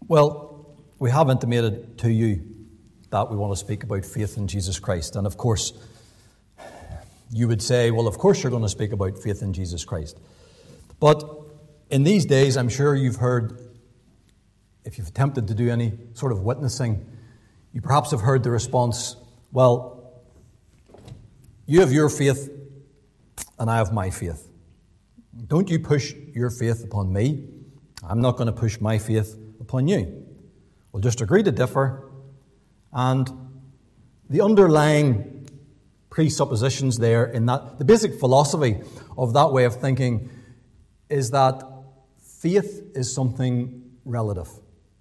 Well, we have intimated to you that we want to speak about faith in Jesus Christ. And of course, you would say, well, of course you're going to speak about faith in Jesus Christ. But in these days, I'm sure you've heard, if you've attempted to do any sort of witnessing, you perhaps have heard the response, well, you have your faith and I have my faith. Don't you push your faith upon me. I'm not going to push my faith upon you. We'll just agree to differ. And the underlying presuppositions there in that, the basic philosophy of that way of thinking is that faith is something relative.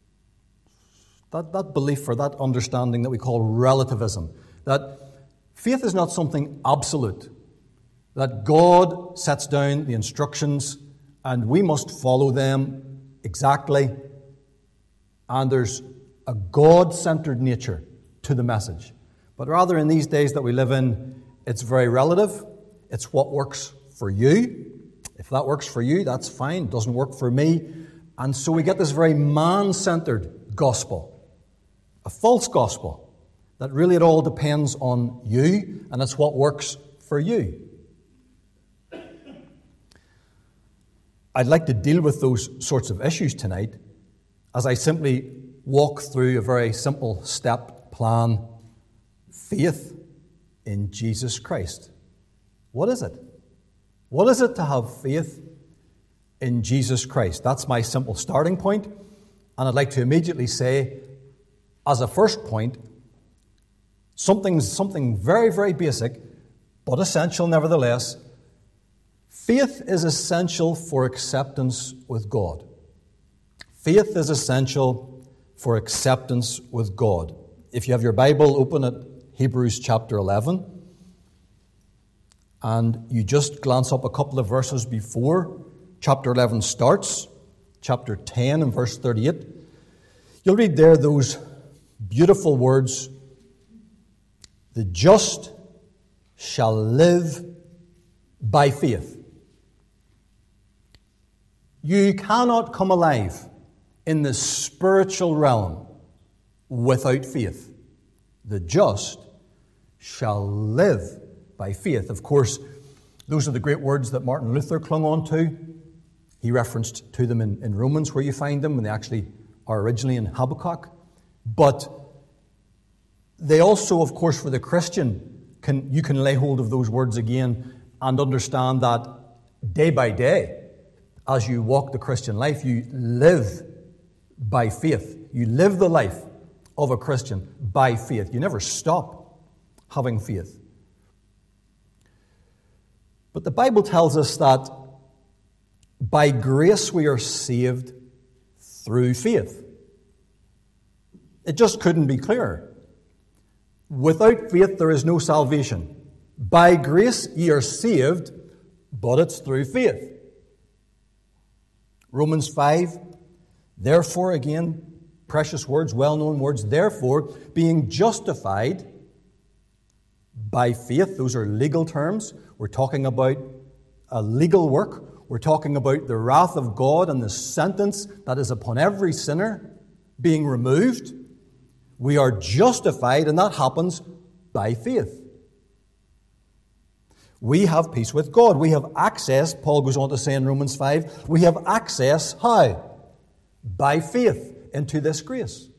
That belief or that understanding that we call relativism, that faith is not something absolute, that God sets down the instructions and we must follow them exactly, and there's a God-centered nature to the message. But rather in these days that we live in, it's very relative. It's what works for you. If that works for you, that's fine. It doesn't work for me. And so we get this very man-centered gospel, a false gospel, that really it all depends on you, and it's what works for you. I'd like to deal with those sorts of issues tonight as I simply walk through a very simple step plan: faith in Jesus Christ. What is it? What is it to have faith in Jesus Christ? That's my simple starting point. And I'd like to immediately say, as a first point, something very, very basic, but essential nevertheless. Faith is essential for acceptance with God. Faith is essential for acceptance with God. If you have your Bible, open at Hebrews chapter 11, and you just glance up a couple of verses before chapter 11 starts, chapter 10 and verse 38. You'll read there those beautiful words, "The just shall live by faith." You cannot come alive in the spiritual realm without faith. The just shall live by faith. Of course, those are the great words that Martin Luther clung on to. He referenced to them in Romans, where you find them, and they actually are originally in Habakkuk. But they also, of course, for the Christian, you can lay hold of those words again and understand that day by day, as you walk the Christian life, you live by faith. You live the life of a Christian by faith. You never stop having faith. But the Bible tells us that by grace we are saved through faith. It just couldn't be clearer. Without faith there is no salvation. By grace ye are saved, but it's through faith. Romans 5, therefore, again, precious words, well-known words, therefore, being justified by faith, those are legal terms. We're talking about a legal work. We're talking about the wrath of God and the sentence that is upon every sinner being removed. We are justified, and that happens by faith. We have peace with God. We have access, Paul goes on to say in Romans 5, we have access, how? By faith into this grace.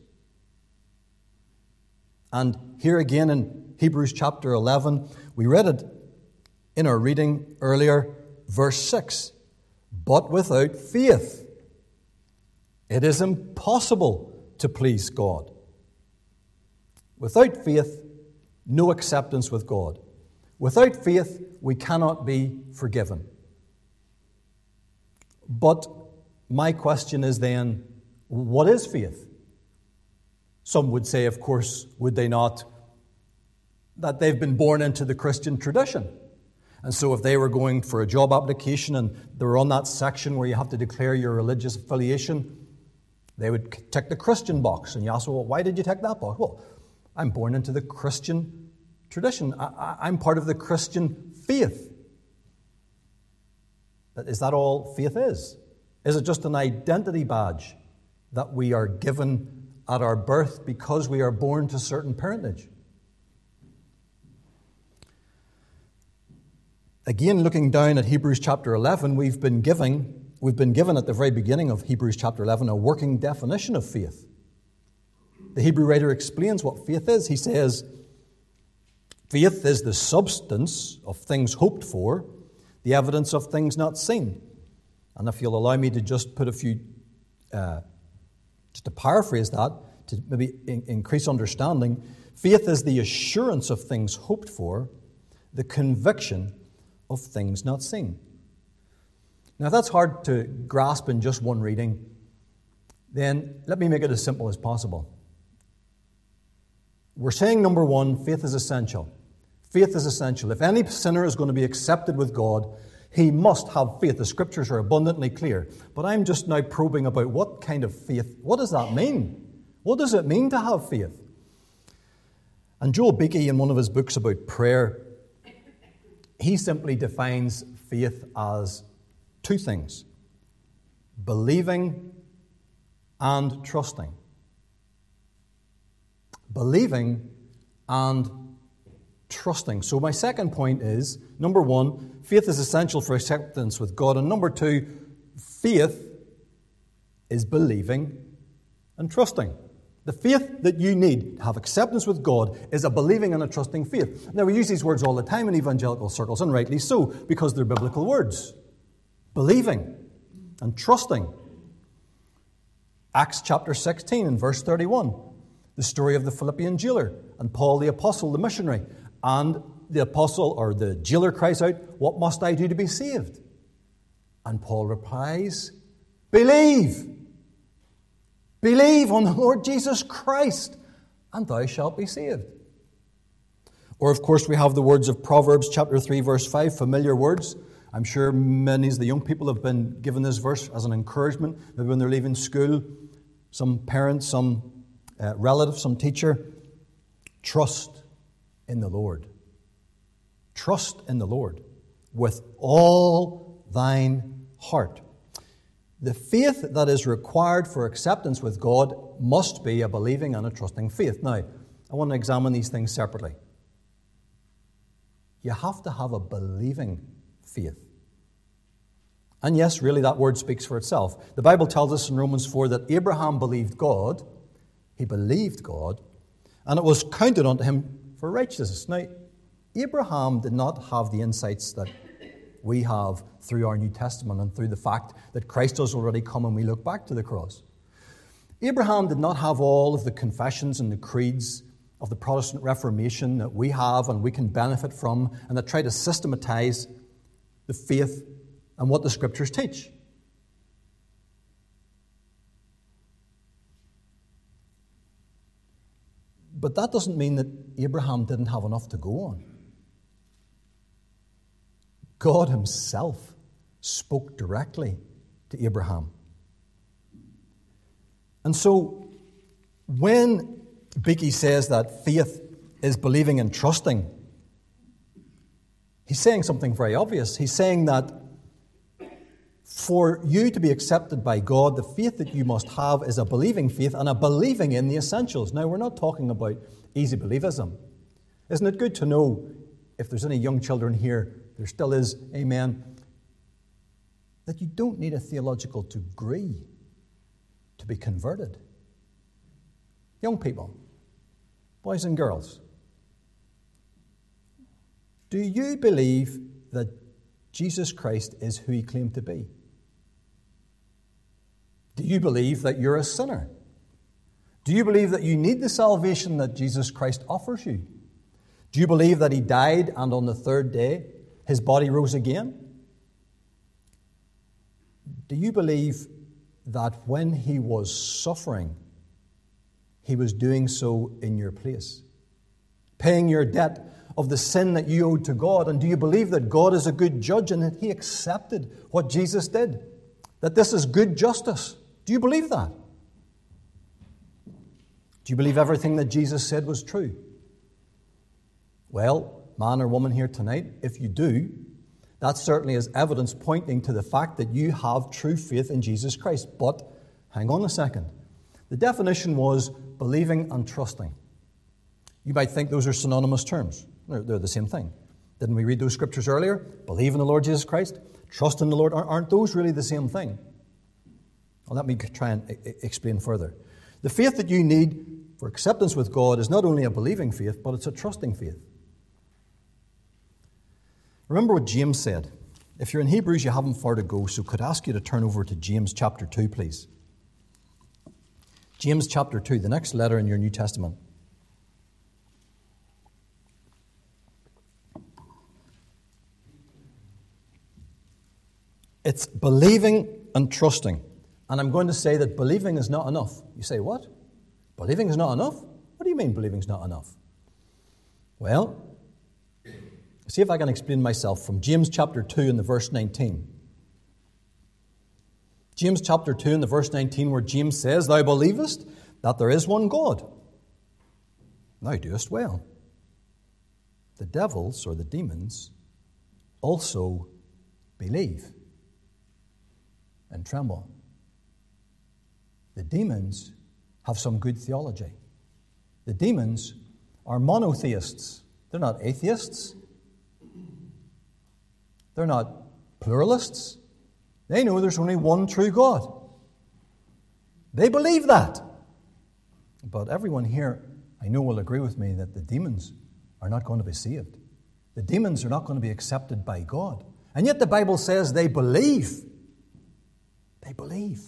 And here again in Hebrews chapter 11, we read it in our reading earlier, verse 6. But without faith, it is impossible to please God. Without faith, no acceptance with God. Without faith, we cannot be forgiven. But my question is then, what is faith? Some would say, of course, would they not, that they've been born into the Christian tradition. And so if they were going for a job application and they were on that section where you have to declare your religious affiliation, they would tick the Christian box. And you ask, well, why did you tick that box? Well, I'm born into the Christian tradition. I'm part of the Christian faith. Is that all faith is? Is it just an identity badge that we are given at our birth because we are born to certain parentage. Again, looking down at Hebrews chapter 11, we've been given at the very beginning of Hebrews chapter 11 a working definition of faith. The Hebrew writer explains what faith is. He says, faith is the substance of things hoped for, the evidence of things not seen. And if you'll allow me to just put a few, just to paraphrase that, to maybe increase understanding, faith is the assurance of things hoped for, the conviction of things not seen. Now, if that's hard to grasp in just one reading, then let me make it as simple as possible. We're saying, number one, faith is essential. Faith is essential. If any sinner is going to be accepted with God, he must have faith. The Scriptures are abundantly clear. But I'm just now probing about what kind of faith, what does that mean? What does it mean to have faith? And Joel Beeke, in one of his books about prayer, he simply defines faith as two things: believing and trusting. Believing and trusting. So my second point is, number one, faith is essential for acceptance with God. And number two, faith is believing and trusting. The faith that you need to have acceptance with God is a believing and a trusting faith. Now, we use these words all the time in evangelical circles, and rightly so, because they're biblical words. Believing and trusting. Acts chapter 16 and verse 31. The story of the Philippian jailer and Paul the apostle, the missionary. And the apostle or the jailer cries out, "What must I do to be saved?" And Paul replies, "Believe. Believe on the Lord Jesus Christ, and thou shalt be saved." Or, of course, we have the words of Proverbs chapter 3, verse 5, familiar words. I'm sure many of the young people have been given this verse as an encouragement, maybe when they're leaving school. Some parent, some relative, some teacher. Trust in the Lord. Trust in the Lord with all thine heart. The faith that is required for acceptance with God must be a believing and a trusting faith. Now, I want to examine these things separately. You have to have a believing faith. And yes, really, that word speaks for itself. The Bible tells us in Romans 4 that Abraham believed God. He believed God, and it was counted unto him for righteousness. Now, Abraham did not have the insights that we have through our New Testament and through the fact that Christ has already come and we look back to the cross. Abraham did not have all of the confessions and the creeds of the Protestant Reformation that we have and we can benefit from and that try to systematize the faith and what the Scriptures teach. But that doesn't mean that Abraham didn't have enough to go on. God himself spoke directly to Abraham. And so, when Beeke says that faith is believing and trusting, he's saying something very obvious. He's saying that for you to be accepted by God, the faith that you must have is a believing faith and a believing in the essentials. Now, we're not talking about easy believism. Isn't it good to know, if there's any young children here, there still is, amen, that you don't need a theological degree to be converted. Young people, boys and girls, do you believe that Jesus Christ is who he claimed to be? Do you believe that you're a sinner? Do you believe that you need the salvation that Jesus Christ offers you? Do you believe that he died and on the third day his body rose again? Do you believe that when he was suffering, he was doing so in your place, paying your debt of the sin that you owed to God? And do you believe that God is a good judge and that he accepted what Jesus did? That this is good justice? Do you believe that? Do you believe everything that Jesus said was true? Well, man or woman here tonight, if you do, that certainly is evidence pointing to the fact that you have true faith in Jesus Christ. But hang on a second. The definition was believing and trusting. You might think those are synonymous terms. They're the same thing. Didn't we read those scriptures earlier? Believe in the Lord Jesus Christ, trust in the Lord. Aren't those really the same thing? Well, let me try and explain further. The faith that you need for acceptance with God is not only a believing faith, but it's a trusting faith. Remember what James said. If you're in Hebrews, you haven't far to go, so could I ask you to turn over to James chapter 2, please. James chapter 2, the next letter in your New Testament. It's believing and trusting. And I'm going to say that believing is not enough. You say, what? Believing is not enough? What do you mean believing is not enough? Well, see if I can explain myself from James chapter 2 and the verse 19. James chapter 2 and the verse 19 where James says, Thou believest that there is one God. Thou doest well. The devils, or the demons, also believe and tremble. The demons have some good theology. The demons are monotheists. They're not atheists. They're not pluralists. They know there's only one true God. They believe that. But everyone here, I know, will agree with me that the demons are not going to be saved. The demons are not going to be accepted by God. And yet the Bible says they believe. They believe.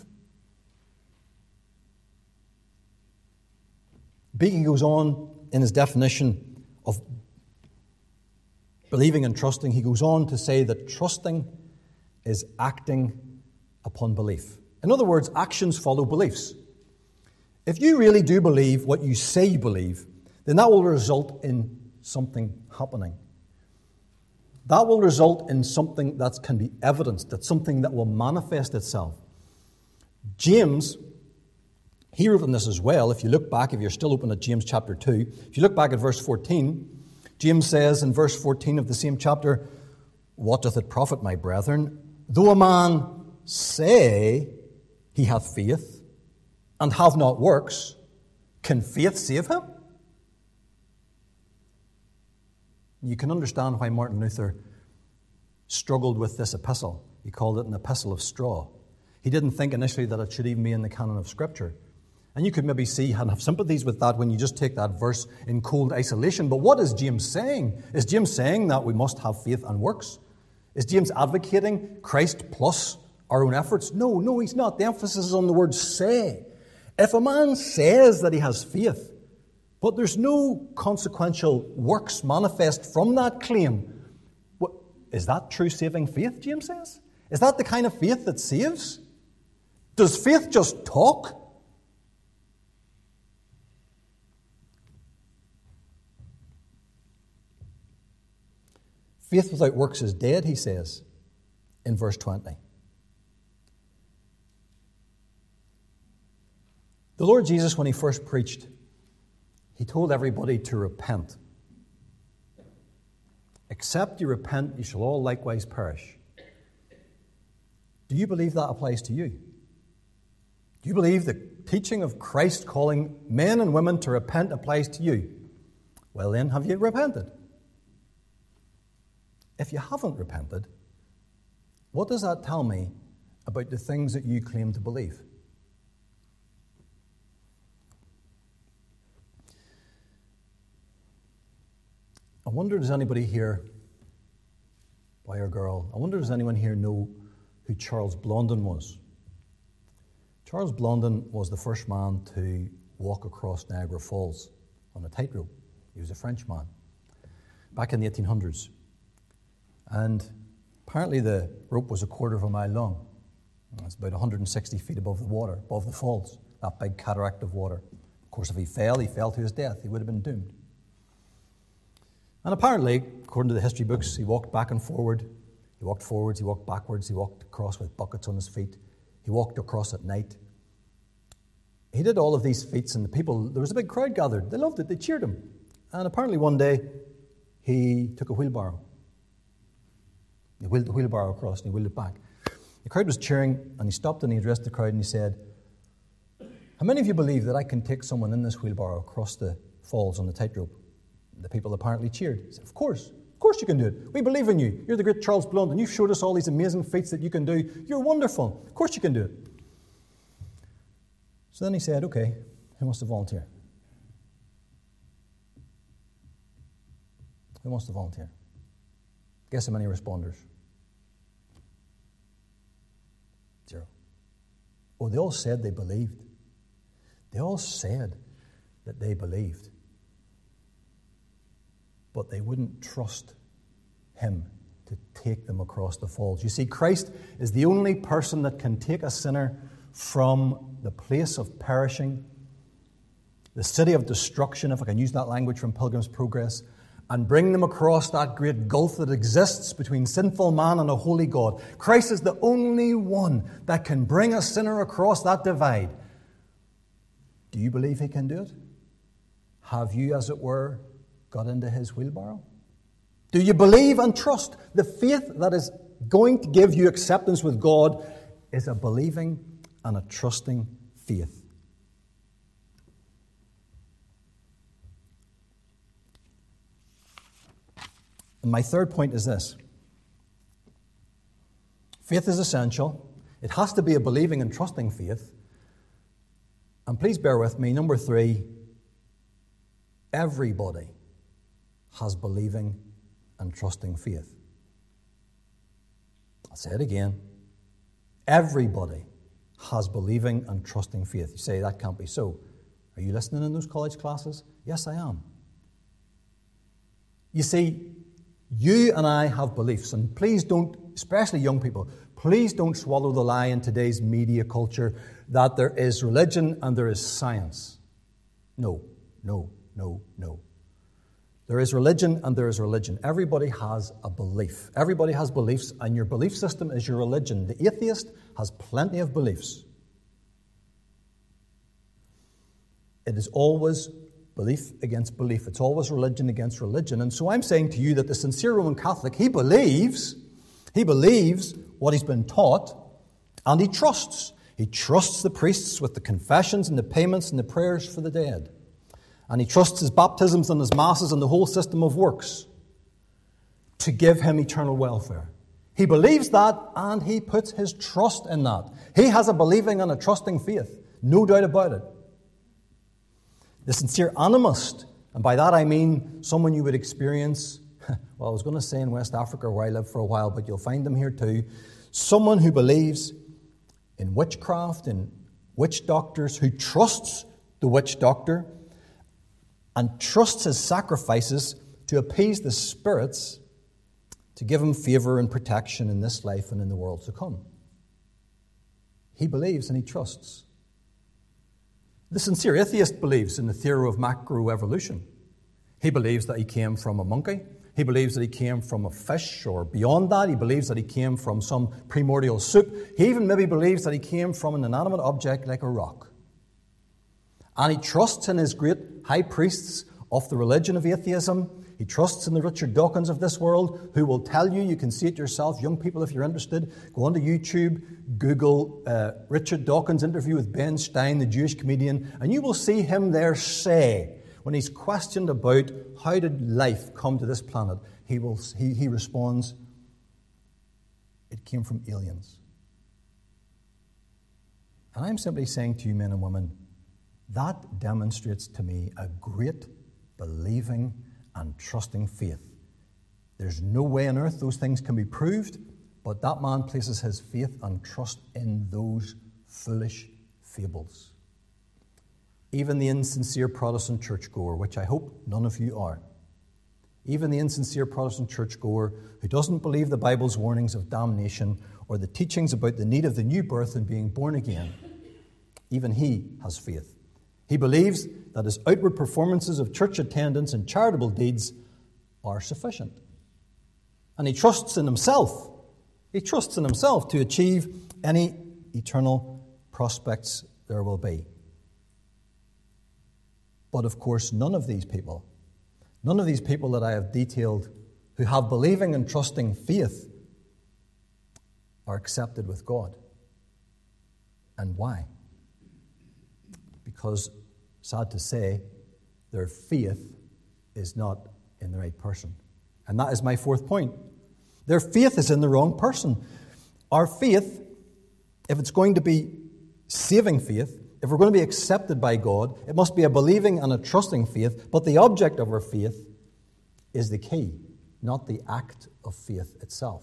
Beeke goes on in his definition of believing and trusting. He goes on to say that trusting is acting upon belief. In other words, actions follow beliefs. If you really do believe what you say you believe, then that will result in something happening. That will result in something that can be evidenced, that's something that will manifest itself. James, he wrote in this as well. If you look back, if you're still open at James chapter 2, if you look back at verse 14, James says in verse 14 of the same chapter, What doth it profit, my brethren, though a man say he hath faith and have not works, can faith save him? You can understand why Martin Luther struggled with this epistle. He called it an epistle of straw. He didn't think initially that it should even be in the canon of Scripture. And you could maybe see and have sympathies with that when you just take that verse in cold isolation. But what is James saying? Is James saying that we must have faith and works? Is James advocating Christ plus our own efforts? No, he's not. The emphasis is on the word say. If a man says that he has faith, but there's no consequential works manifest from that claim, is that true saving faith, James says? Is that the kind of faith that saves? Does faith just talk? Faith without works is dead, he says in verse 20. The Lord Jesus, when he first preached, he told everybody to repent. Except you repent, you shall all likewise perish. Do you believe that applies to you? Do you believe the teaching of Christ calling men and women to repent applies to you? Well then, have you repented? If you haven't repented, what does that tell me about the things that you claim to believe? I wonder, does anybody here, boy or girl, I wonder, does anyone here know who Charles Blondin was? Charles Blondin was the first man to walk across Niagara Falls on a tightrope. He was a Frenchman back in the 1800s. And apparently the rope was 1/4 of a mile long. It's about 160 feet above the water, above the falls, that big cataract of water. Of course, if he fell to his death. He would have been doomed. And apparently, according to the history books, he walked back and forward. He walked forwards, he walked backwards, he walked across with buckets on his feet. He walked across at night. He did all of these feats, and there was a big crowd gathered. They loved it, they cheered him. And apparently one day, he took a wheelbarrow. He wheeled the wheelbarrow across and he wheeled it back. The crowd was cheering, and he stopped and he addressed the crowd and he said, How many of you believe that I can take someone in this wheelbarrow across the falls on the tightrope? The people apparently cheered. Said, of course you can do it. We believe in you. You're the great Charles Blunt, and you've showed us all these amazing feats that you can do. You're wonderful. Of course you can do it. So then he said, okay, who wants to volunteer? Who wants to volunteer? Guess how many responders? 0. Oh, they all said they believed. They all said that they believed. But they wouldn't trust him to take them across the falls. You see, Christ is the only person that can take a sinner from the place of perishing, the city of destruction, if I can use that language from Pilgrim's Progress, and bring them across that great gulf that exists between sinful man and a holy God. Christ is the only one that can bring a sinner across that divide. Do you believe he can do it? Have you, as it were, got into his wheelbarrow? Do you believe and trust? The faith that is going to give you acceptance with God is a believing and a trusting faith. And my third point is this. Faith is essential. It has to be a believing and trusting faith. And please bear with me, number 3, everybody has believing and trusting faith. I'll say it again. Everybody has believing and trusting faith. You say, that can't be so. Are you listening in those college classes? Yes, I am. You see, you and I have beliefs, and please don't, especially young people, please don't swallow the lie in today's media culture that there is religion and there is science. No. There is religion and there is religion. Everybody has a belief. Everybody has beliefs, and your belief system is your religion. The atheist has plenty of beliefs. It is always belief against belief. It's always religion against religion. And so I'm saying to you that the sincere Roman Catholic, he believes what he's been taught, and he trusts. He trusts the priests with the confessions and the payments and the prayers for the dead. And he trusts his baptisms and his masses and the whole system of works to give him eternal welfare. He believes that, and he puts his trust in that. He has a believing and a trusting faith, no doubt about it. The sincere animist, and by that I mean someone you would experience, well, I was going to say in West Africa where I lived for a while, but you'll find them here too. Someone who believes in witchcraft, in witch doctors, who trusts the witch doctor and trusts his sacrifices to appease the spirits to give him favor and protection in this life and in the world to come. He believes and he trusts. The sincere atheist believes in the theory of macroevolution. He believes that he came from a monkey. He believes that he came from a fish, or beyond that, he believes that he came from some primordial soup. He even maybe believes that he came from an inanimate object like a rock. And he trusts in his great high priests of the religion of atheism. He trusts in the Richard Dawkins of this world, who will tell you, you can see it yourself, young people, if you're interested, go onto YouTube, Google Richard Dawkins interview with Ben Stein, the Jewish comedian, and you will see him there say, when he's questioned about how did life come to this planet, he responds, it came from aliens. And I'm simply saying to you, men and women, that demonstrates to me a great believing and trusting faith. There's no way on earth those things can be proved, but that man places his faith and trust in those foolish fables. Even the insincere Protestant churchgoer, which I hope none of you are, even the insincere Protestant churchgoer who doesn't believe the Bible's warnings of damnation or the teachings about the need of the new birth and being born again, even he has faith. He believes that his outward performances of church attendance and charitable deeds are sufficient. And he trusts in himself. He trusts in himself to achieve any eternal prospects there will be. But of course, none of these people that I have detailed who have believing and trusting faith are accepted with God. And why? because, sad to say, their faith is not in the right person. And that is my fourth point. Their faith is in the wrong person. Our faith, if it's going to be saving faith, if we're going to be accepted by God, it must be a believing and a trusting faith, but the object of our faith is the key, not the act of faith itself.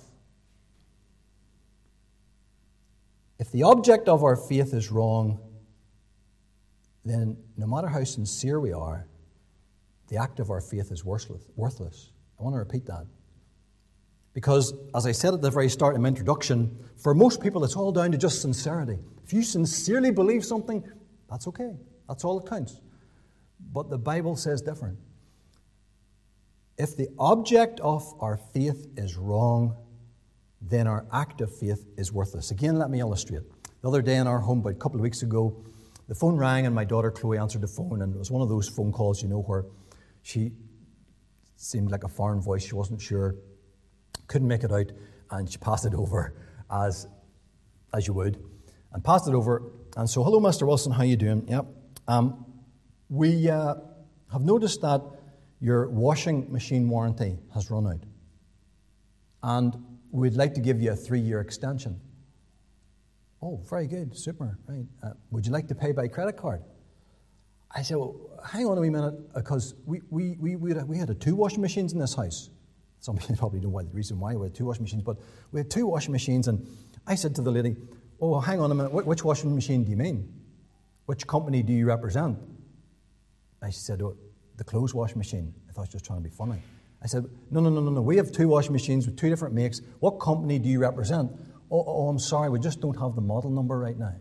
If the object of our faith is wrong, then no matter how sincere we are, the act of our faith is worthless. I want to repeat that. Because, as I said at the very start in my introduction, for most people it's all down to just sincerity. If you sincerely believe something, that's okay. That's all that counts. But the Bible says different. If the object of our faith is wrong, then our act of faith is worthless. Again, let me illustrate. The other day in our home, about a couple of weeks ago, the phone rang and my daughter Chloe answered the phone, and it was one of those phone calls, where she seemed like a foreign voice. She wasn't sure, couldn't make it out, and she passed it over as you would, and passed it over. And so, hello, Mr. Wilson, how you doing? Yep. We have noticed that your washing machine warranty has run out, and we'd like to give you a 3-year extension. Oh, very good, super, right. Would you like to pay by credit card? I said, well, hang on a wee minute, because we had 2 washing machines in this house. Some people probably know the reason why we had 2 washing machines, but we had 2 washing machines, and I said to the lady, oh, hang on a minute, which washing machine do you mean? Which company do you represent? And she said, oh, the clothes washing machine. I thought she was trying to be funny. I said, no, we have 2 washing machines with 2 different makes. What company do you represent? Oh, I'm sorry, we just don't have the model number right now.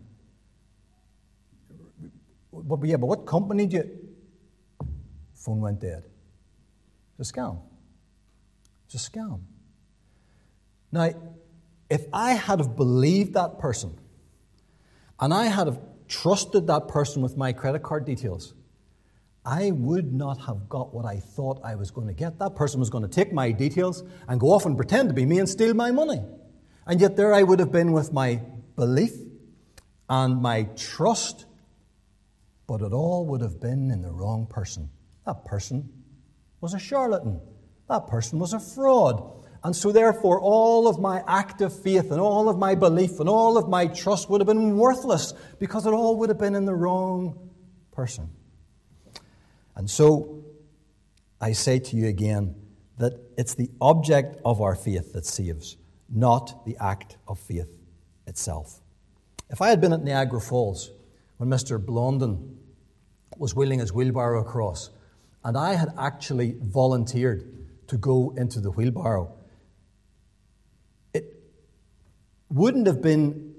But what company do you... Phone went dead. It's a scam. It's a scam. Now, if I had have believed that person, and I had have trusted that person with my credit card details, I would not have got what I thought I was going to get. That person was going to take my details and go off and pretend to be me and steal my money. And yet there I would have been with my belief and my trust, but it all would have been in the wrong person. That person was a charlatan. That person was a fraud. And so therefore all of my act of faith and all of my belief and all of my trust would have been worthless, because it all would have been in the wrong person. And so I say to you again that it's the object of our faith that saves, not the act of faith itself. If I had been at Niagara Falls when Mr. Blondin was wheeling his wheelbarrow across, and I had actually volunteered to go into the wheelbarrow, it wouldn't have been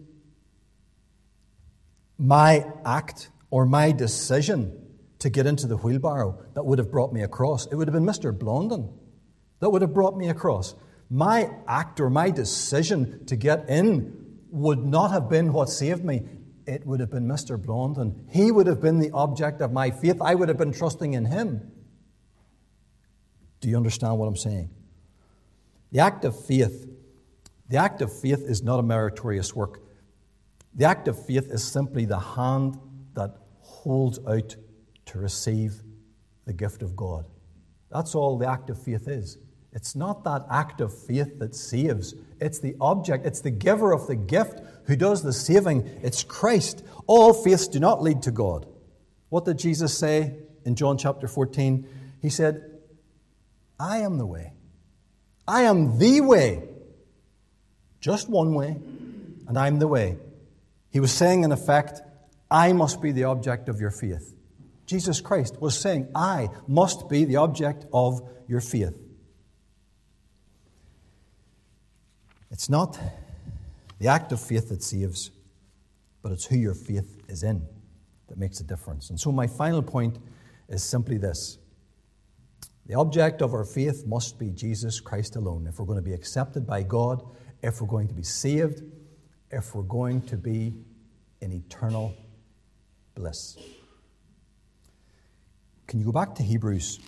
my act or my decision to get into the wheelbarrow that would have brought me across. It would have been Mr. Blondin that would have brought me across. My act or my decision to get in would not have been what saved me. It would have been Mr. Blondin. He would have been the object of my faith. I would have been trusting in him. Do you understand what I'm saying? The act of faith is not a meritorious work. The act of faith is simply the hand that holds out to receive the gift of God. That's all the act of faith is. It's not that act of faith that saves. It's the object. It's the giver of the gift who does the saving. It's Christ. All faiths do not lead to God. What did Jesus say in John chapter 14? He said, I am the way. I am the way. Just one way, and I'm the way. He was saying, in effect, I must be the object of your faith. Jesus Christ was saying, I must be the object of your faith. It's not the act of faith that saves, but it's who your faith is in that makes a difference. And so my final point is simply this. The object of our faith must be Jesus Christ alone. If we're going to be accepted by God, if we're going to be saved, if we're going to be in eternal bliss. Can you go back to Hebrews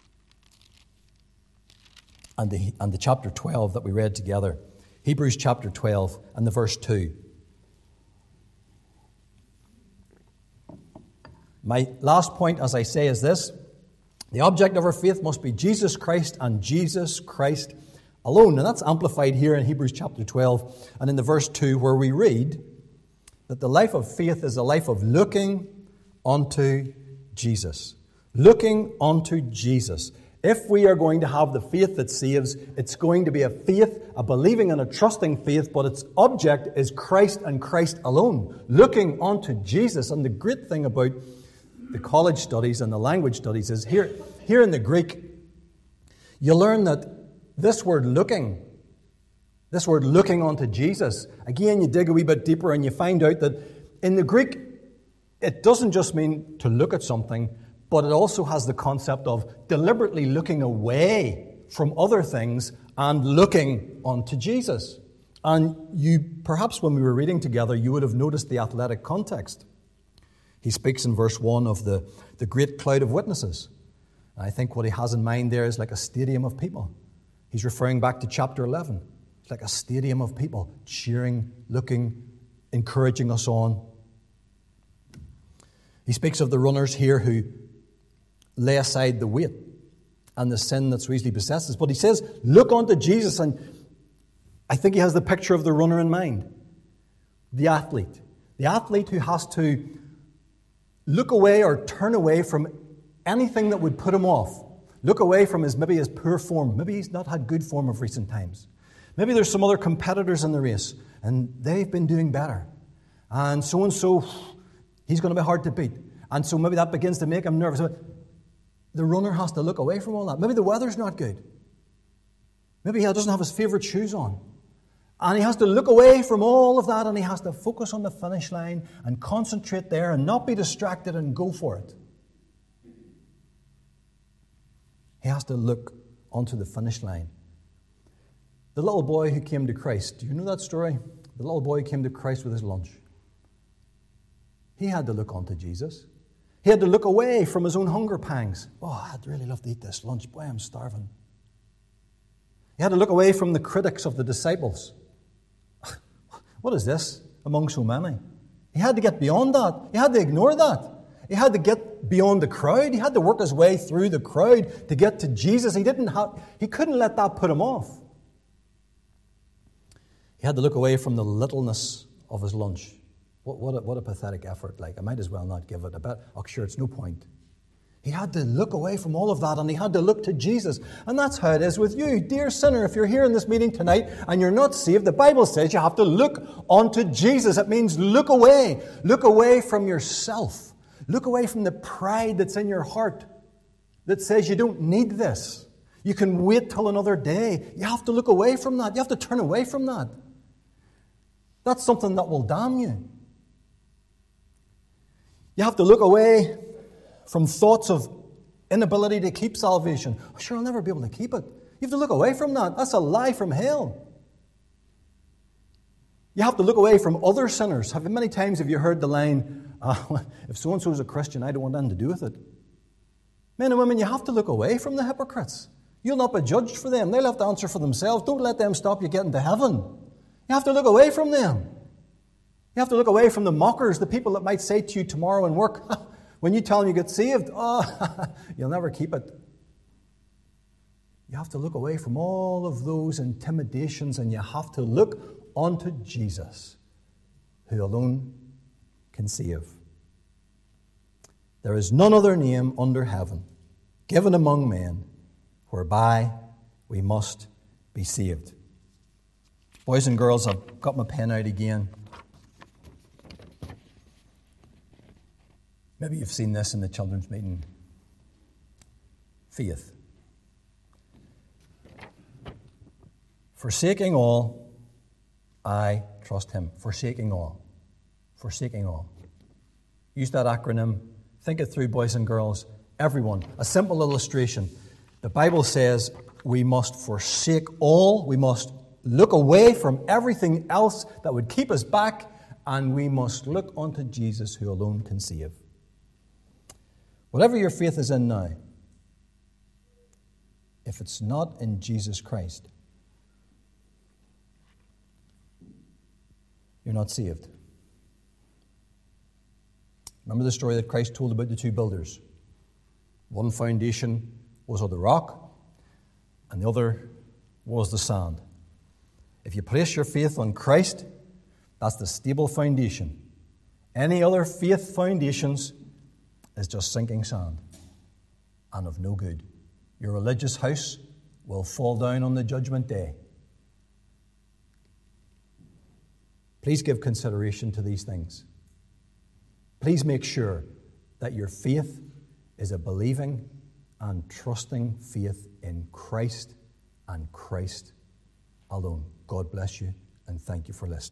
and the chapter 12 that we read together? Hebrews chapter 12 and the verse 2. My last point, as I say, is this. The object of our faith must be Jesus Christ and Jesus Christ alone. And that's amplified here in Hebrews chapter 12 and in the verse 2 where we read that the life of faith is a life of looking unto Jesus. Looking unto Jesus. If we are going to have the faith that saves, it's going to be a faith, a believing and a trusting faith, but its object is Christ and Christ alone. Looking unto Jesus. And the great thing about the college studies and the language studies is here in the Greek, you learn that this word looking unto Jesus, again, you dig a wee bit deeper and you find out that in the Greek, it doesn't just mean to look at something, but it also has the concept of deliberately looking away from other things and looking unto Jesus. And you, perhaps when we were reading together, you would have noticed the athletic context. He speaks in verse 1 of the great cloud of witnesses. And I think what he has in mind there is like a stadium of people. He's referring back to chapter 11. It's like a stadium of people cheering, looking, encouraging us on. He speaks of the runners here who lay aside the weight and the sin that so easily besets us. But he says, look unto Jesus. And I think he has the picture of the runner in mind. The athlete. The athlete who has to look away or turn away from anything that would put him off. Look away from his poor form. Maybe he's not had good form of recent times. Maybe there's some other competitors in the race and they've been doing better. And so, he's going to be hard to beat. And so maybe that begins to make him nervous. The runner has to look away from all that. Maybe the weather's not good. Maybe he doesn't have his favourite shoes on. And he has to look away from all of that and he has to focus on the finish line and concentrate there and not be distracted and go for it. He has to look onto the finish line. The little boy who came to Christ, do you know that story? The little boy came to Christ with his lunch. He had to look onto Jesus. He had to look away from his own hunger pangs. Oh, I'd really love to eat this lunch. Boy, I'm starving. He had to look away from the critics of the disciples. What is this among so many? He had to get beyond that. He had to ignore that. He had to get beyond the crowd. He had to work his way through the crowd to get to Jesus. He couldn't let that put him off. He had to look away from the littleness of his lunch. What a pathetic effort. Like, I might as well not give it. Sure, it's no point. He had to look away from all of that and he had to look to Jesus. And that's how it is with you. Dear sinner, if you're here in this meeting tonight and you're not saved, the Bible says you have to look unto Jesus. It means look away. Look away from yourself. Look away from the pride that's in your heart that says you don't need this. You can wait till another day. You have to look away from that. You have to turn away from that. That's something that will damn you. You have to look away from thoughts of inability to keep salvation. Oh, sure, I'll never be able to keep it. You have to look away from that. That's a lie from hell. You have to look away from other sinners. Many times have you heard the line, if so-and-so is a Christian, I don't want anything to do with it. Men and women, you have to look away from the hypocrites. You'll not be judged for them. They'll have to answer for themselves. Don't let them stop you getting to heaven. You have to look away from them. You have to look away from the mockers, the people that might say to you tomorrow in work, when you tell them you get saved, you'll never keep it. You have to look away from all of those intimidations and you have to look unto Jesus, who alone can save. There is none other name under heaven given among men whereby we must be saved. Boys and girls, I've got my pen out again. Maybe you've seen this in the children's meeting. Faith. Forsaking all, I trust him. Forsaking all. Forsaking all. Use that acronym. Think it through, boys and girls. Everyone. A simple illustration. The Bible says we must forsake all. We must look away from everything else that would keep us back. And we must look unto Jesus, who alone can save. Whatever your faith is in now, if it's not in Jesus Christ, you're not saved. Remember the story that Christ told about the two builders? One foundation was of the rock, and the other was the sand. If you place your faith on Christ, that's the stable foundation. Any other faith foundations is just sinking sand and of no good. Your religious house will fall down on the judgment day. Please give consideration to these things. Please make sure that your faith is a believing and trusting faith in Christ and Christ alone. God bless you, and thank you for listening.